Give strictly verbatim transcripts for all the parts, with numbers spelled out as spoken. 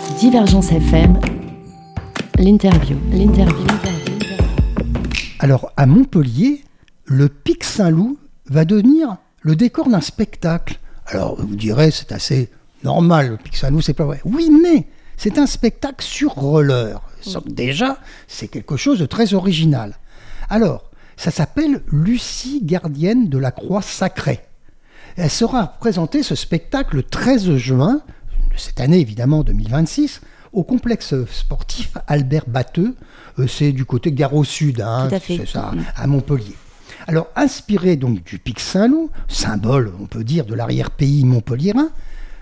Divergence F M, l'interview, l'interview. Alors, à Montpellier, le Pic Saint-Loup va devenir le décor d'un spectacle. Alors, vous direz, c'est assez normal, le Pic Saint-Loup, c'est pas vrai. Oui, mais c'est un spectacle sur roller. Donc, déjà, c'est quelque chose de très original. Alors, ça s'appelle Lucie, gardienne de la Croix Sacrée. Elle sera présentée, ce spectacle, le treize juin, de cette année évidemment deux mille vingt-six, au complexe sportif Albert Batteux. Euh, c'est du côté Gare au Sud, hein, Tout à fait. C'est ça, à Montpellier. Alors, inspiré donc du Pic Saint-Loup, symbole, on peut dire, de l'arrière-pays montpelliérain,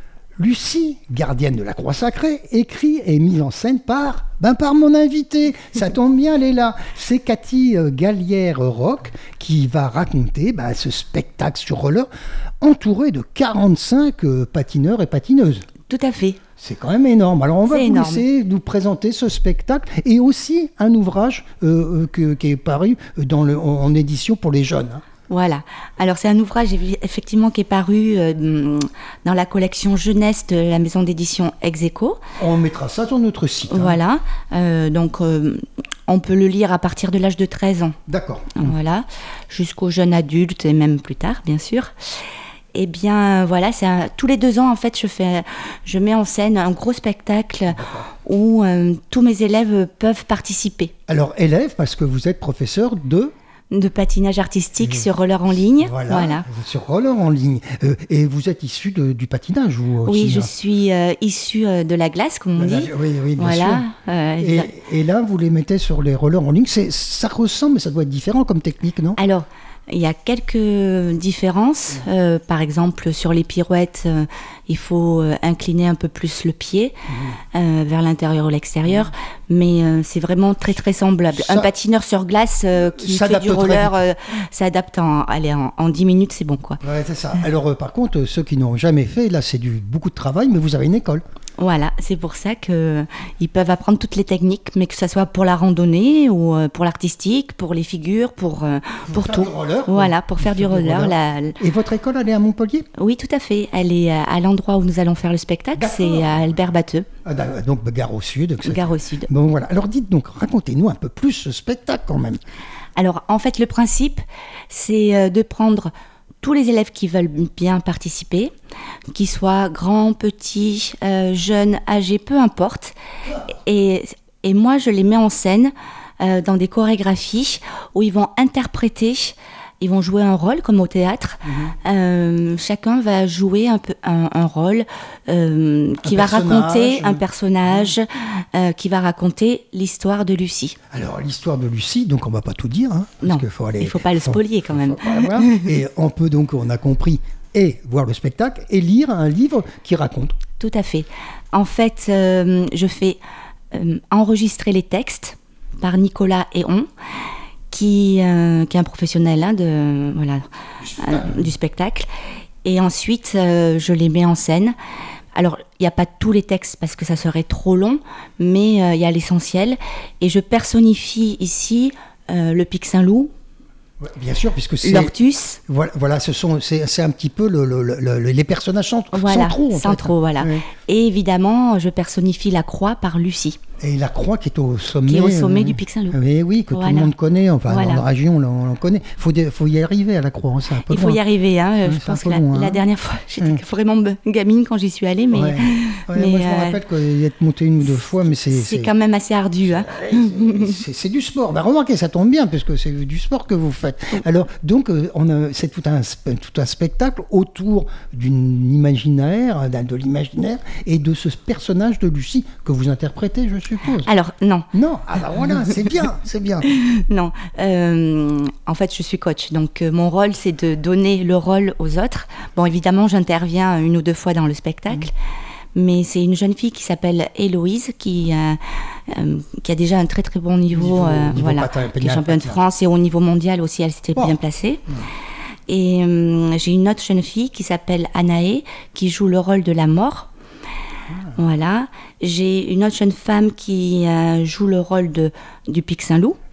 Lucie, gardienne de la Croix Sacrée, écrit et mise en scène par, ben par mon invité. Ça tombe bien, elle est là. C'est Cathy euh, Gallière-Roch qui va raconter ben, ce spectacle sur roller entouré de quarante-cinq euh, patineurs et patineuses. Tout à fait. C'est quand même énorme. Alors on va C'est vous énorme. laisser nous présenter ce spectacle et aussi un ouvrage euh, euh, que, qui est paru dans le, en, en édition pour les jeunes. Hein. Voilà. Alors c'est un ouvrage effectivement qui est paru euh, dans la collection jeunesse de la maison d'édition Ex Aequo. On mettra ça sur notre site. Hein. Voilà. Euh, donc euh, on peut le lire à partir de l'âge de treize ans. D'accord. Voilà. Jusqu'au jeune adulte et même plus tard, bien sûr. Eh bien, voilà, c'est un, tous les deux ans, en fait, je, fais, je mets en scène un gros spectacle D'accord. où euh, tous mes élèves peuvent participer. Alors, élèves, parce que vous êtes professeur de... de patinage artistique mmh. sur roller en ligne. Voilà, voilà. sur roller en ligne. Euh, et vous êtes issu de, du patinage, vous aussi? Oui, je hein. suis euh, issue euh, de la glace, comme on la, dit. Oui, oui, bien voilà. sûr. Euh, et, et là, vous les mettez sur les rollers en ligne. C'est, ça ressemble, mais ça doit être différent comme technique, non? Alors, il y a quelques différences. Mmh. Euh, par exemple, sur les pirouettes, euh, il faut euh, incliner un peu plus le pied mmh. euh, vers l'intérieur ou l'extérieur. Mmh. Mais euh, c'est vraiment très, très semblable. Ça, un patineur sur glace euh, qui fait du roller euh, s'adapte en, allez, en, en dix minutes, c'est bon, quoi. Ouais, c'est ça. Alors, euh, par contre, ceux qui n'ont jamais fait, là, c'est du, beaucoup de travail, mais vous avez une école. Voilà, c'est pour ça qu'ils peuvent apprendre toutes les techniques, mais que ce soit pour la randonnée ou pour l'artistique, pour les figures, pour, pour, pour tout. Faire du roller, voilà, pour faire, faire du roller. roller. La... Et votre école, elle est à Montpellier? Oui, tout à fait. Elle est à l'endroit où nous allons faire le spectacle, D'accord. c'est à Albert Batteux. Ah, donc, Gare au Sud. et cetera. Gare au Sud. Bon, voilà. Alors, dites donc, racontez-nous un peu plus ce spectacle quand même. Alors, en fait, le principe, c'est de prendre tous les élèves qui veulent bien participer, qu'ils soient grands, petits, euh, jeunes, âgés, peu importe. Et, et moi, je les mets en scène euh, dans des chorégraphies où ils vont interpréter, ils vont jouer un rôle comme au théâtre. Mmh. Euh, chacun va jouer un, peu, un, un rôle euh, qui va raconter un personnage, euh, qui va raconter l'histoire de Lucie. Alors, l'histoire de Lucie, donc on ne va pas tout dire. Hein, parce non, qu'il faut aller, il ne faut pas le spolier quand même. Faut, faut, faut, et on peut donc, on a compris, et voir le spectacle et lire un livre qui raconte. Tout à fait. En fait, euh, je fais euh, enregistrer les textes par Nicolas Héon, qui, euh, qui est un professionnel hein, de, voilà, du, spectacle. Euh, du spectacle. Et ensuite, euh, je les mets en scène. Alors, il n'y a pas tous les textes parce que ça serait trop long, mais il euh, y a l'essentiel. Et je personnifie ici euh, le Pic Saint-Loup. Bien sûr, puisque c'est... L'Ortus. Voilà, voilà ce sont, c'est, c'est un petit peu le, le, le, le, les personnages centraux. Voilà, centraux, en centraux, fait. voilà. Oui. Et évidemment, je personnifie la croix par Lucie. Et la croix qui est au sommet, qui est au sommet euh, du Pic Saint-Loup. Oui, oui, que voilà. tout le monde connaît, enfin voilà. dans la région, on le connaît. Il faut, faut y arriver à la croix, c'est un peu Il faut loin. y arriver, hein. Ouais, je pense que la, loin, la hein. dernière fois, j'étais ouais. vraiment gamine quand j'y suis allée, mais... Ouais. Ouais, mais moi, je me euh, rappelle qu'il y a monté une ou deux fois, mais c'est... C'est, c'est quand même assez ardu, hein. c'est, c'est, c'est du sport. Ben, remarquez, ça tombe bien, parce que c'est du sport que vous faites. Alors, donc, on a, c'est tout un, tout un spectacle autour d'une imaginaire, de l'imaginaire, et de ce personnage de Lucie que vous interprétez, je suppose. Alors, non. Non, ah ben voilà, c'est bien, c'est bien. Non, euh, en fait, je suis coach, donc euh, mon rôle, c'est de donner le rôle aux autres. Bon, évidemment, j'interviens une ou deux fois dans le spectacle, mmh. mais c'est une jeune fille qui s'appelle Héloïse, qui, euh, euh, qui a déjà un très très bon niveau, niveau, euh, niveau voilà, patin, qui est championne de France, et au niveau mondial aussi, elle s'était oh. bien placée. Mmh. Et euh, j'ai une autre jeune fille qui s'appelle Anaé, qui joue le rôle de la mort. Voilà. J'ai une autre jeune femme qui euh, joue le rôle de, du Pic Saint-Loup.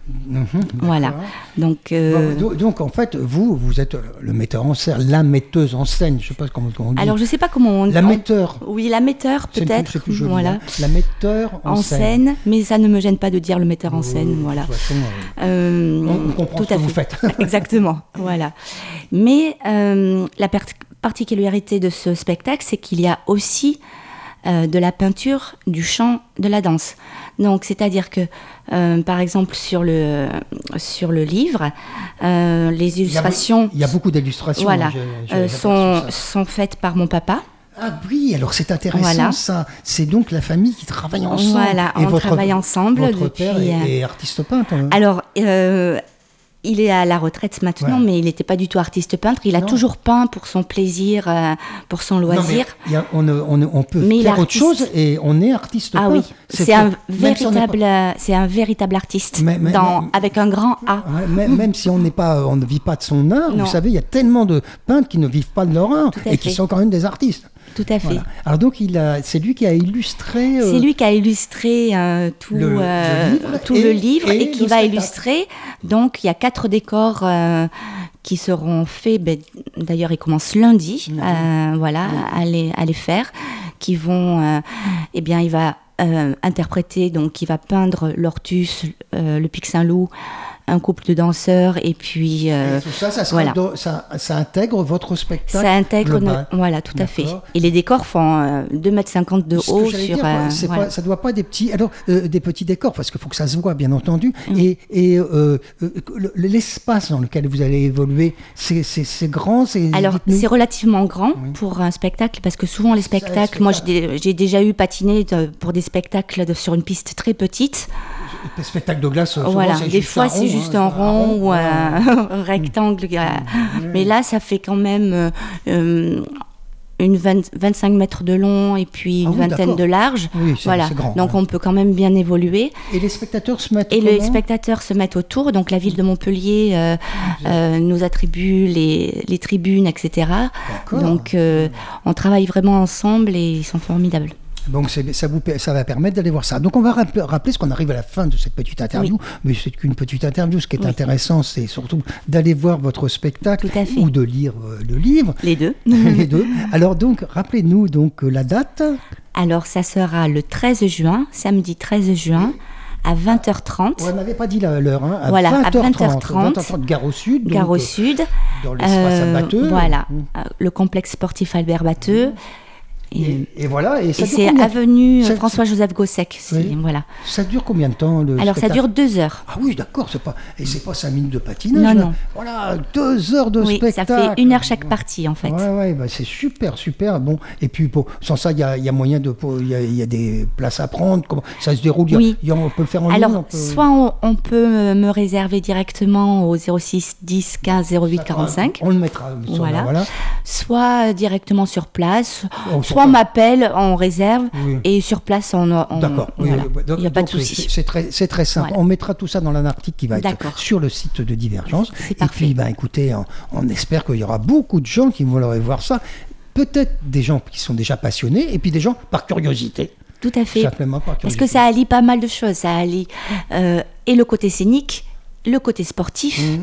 Mhm, Voilà. Donc, euh, donc, donc, en fait, vous, vous êtes le metteur en scène, la metteuse en scène, je ne sais pas comment, comment on dit. alors, je ne sais pas comment on dit. La metteur. Oui, la metteur, C'est peut-être. plus, c'est plus joli, voilà. hein. La metteur en, En scène. scène, mais ça ne me gêne pas de dire le metteur en scène. Euh, voilà. de toute façon, euh, Euh, on, on comprend tout ce à que vous fait. faites. Exactement. Voilà. Mais euh, la per- particularité de ce spectacle, c'est qu'il y a aussi euh, de la peinture, du chant, de la danse. Donc, c'est-à-dire que, euh, par exemple, sur le, sur le livre, euh, les illustrations Il y a, il y a beaucoup d'illustrations. voilà, j'ai- j'ai- euh, j'ai sont, aperçu ça. sont faites par mon papa. Ah oui, alors c'est intéressant Voilà. ça. C'est donc la famille qui travaille ensemble. Voilà, Et on votre, travaille ensemble Votre depuis, père est, euh, est artiste peintre. hein. Alors, euh, il est à la retraite maintenant, Ouais. mais il n'était pas du tout artiste peintre. Il a Non. toujours peint pour son plaisir, euh, pour son Non, mais loisir. il y a- on, on, on peut Mais il est faire autre artiste. chose et on est artiste Ah peintre. oui, c'est que- un même si on n'est véritable, euh, c'est un véritable artiste, Mais- mais- dans, mais- avec un grand A. pas- ouais, même, même si on n'est pas, on ne vit pas de son art, Non. vous savez, il y a tellement de peintres qui ne vivent pas de leur art Tout à et qui fait. sont quand même des artistes. Tout à fait. Voilà. Alors donc, il a, c'est lui qui a illustré. euh, C'est lui qui a illustré euh, tout, le- le euh, livre tout et- le livre et et, qui le va spectacle. illustrer. Donc, il y a quatre décors euh, qui seront faits. Ben, d'ailleurs, ils commencent lundi, euh, voilà, à les, à les faire, qui vont. Euh, eh bien, il va euh, interpréter. Donc, il va peindre l'Ortus, euh, le Pic Saint-Loup, un couple de danseurs, et puis. euh, et tout ça, ça, sera voilà. dans- ça, ça intègre votre spectacle. Ça intègre, global. no- voilà, tout à fait. D'accord. Et les décors font euh, deux mètres cinquante de Ce que haut j'allais sur. dire, euh, c'est voilà. pas, ça doit pas des petits, alors euh, des petits décors parce qu'il faut que ça se voit bien entendu. Mm. Et, et euh, euh, le- l'espace dans lequel vous allez évoluer, c'est, c'est, c'est grand, c'est. Alors, dites-nous. c'est relativement grand Oui. pour un spectacle, parce que souvent les Ça, les spectacles, moi j'ai, spectacles. dé- j'ai déjà eu patiné de- pour des spectacles de- sur une piste très petite. Le spectacle de glace. souvent, Voilà, c'est des juste fois un c'est rond, juste hein, un rond ou voilà. un rectangle. euh, Mais là, ça fait quand même euh, euh, une vingt, vingt-cinq mètres de long et puis une Ah oui, vingtaine d'accord. de large. Oui, c'est, Voilà, c'est grand. donc hein. on peut quand même bien évoluer. Et les spectateurs se mettent. Et les comment spectateurs se mettent autour, donc la ville de Montpellier euh, euh, nous attribue les, les tribunes, et cetera. D'accord. Donc euh, on travaille vraiment ensemble et ils sont formidables. Donc c'est- ça, vous, ça va permettre d'aller voir ça. Donc on va rappeler, rappeler ce qu'on arrive à la fin de cette petite interview, mais c'est qu'une petite interview. Ce qui est Oui. intéressant, c'est surtout d'aller voir votre spectacle Tout à fait. ou de lire euh, le livre, Les deux. les deux. Alors donc, rappelez-nous donc euh, la date. Alors ça sera le treize juin, samedi treize juin, à vingt heures trente, On n'avait pas dit la- l'heure, hein, à Voilà, à vingt heures trente. vingt heures trente. vingt heures trente, Gare au Sud. donc, Gare au euh, Sud. Dans l'espace Euh, à Batteux. Voilà, Mmh. euh, le complexe sportif Albert Batteux. Et, Et, et voilà. Et, ça et dure c'est combien- avenue ça- François-Joseph Gossec. c'est- Oui. Voilà. Ça dure combien de temps le Alors ça spectacle dure deux heures. Ah oui, d'accord, c'est pas et c'est pas cinq minutes de patinage. Non, là. non. Voilà, deux heures de Oui, ça spectacle. fait une heure chaque partie en fait. Ouais, ouais, bah c'est super, super. Bon, et puis bon, sans ça, il y a, il y a moyen de, il y a, il y a des places à prendre. Comment ça se déroule? Il y a- Oui. il y a- on peut le faire en ligne. Alors, on peut- soit on, on peut me réserver directement au zéro six dix quinze zéro huit quarante-cinq, On le mettra. sur Voilà. la- voilà. soit directement sur place, Oh, sur soit on place. m'appelle, on réserve, Oui. et sur place, on... on- D'accord. Oui, voilà. oui, donc- Il n'y a pas de donc, souci. c'est- C'est très, c'est très simple. Voilà. On mettra tout ça dans un article qui va être D'accord. sur le site de Divergence. C'est Et parfait. puis, ben, écoutez, on, on espère qu'il y aura beaucoup de gens qui vont aller voir ça. Peut-être des gens qui sont déjà passionnés, et puis des gens par curiosité. Tout à fait. Simplement par Parce curiosité. que ça allie pas mal de choses. Ça allie euh, et le côté scénique, le côté sportif. Mmh.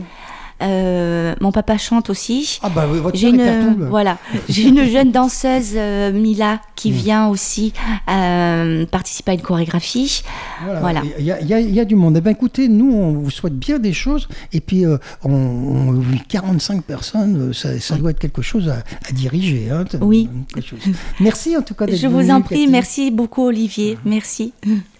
Euh, mon papa chante aussi. Ah bah oui, votre J'ai père est une, faire tout, là. voilà, j'ai une jeune danseuse, euh, Mila, qui Mm. vient aussi euh, participer à une chorégraphie. Voilà. Il y, a- il y a- il y a du monde. Eh ben, écoutez, nous, on vous souhaite bien des choses. Et puis, euh, on, on, quarante-cinq personnes, euh, ça, ça doit être quelque chose à, à diriger. Hein, Oui. Quelque chose. Merci en tout cas d'être Je venu, vous en prie, Cathy. merci beaucoup Olivier, merci.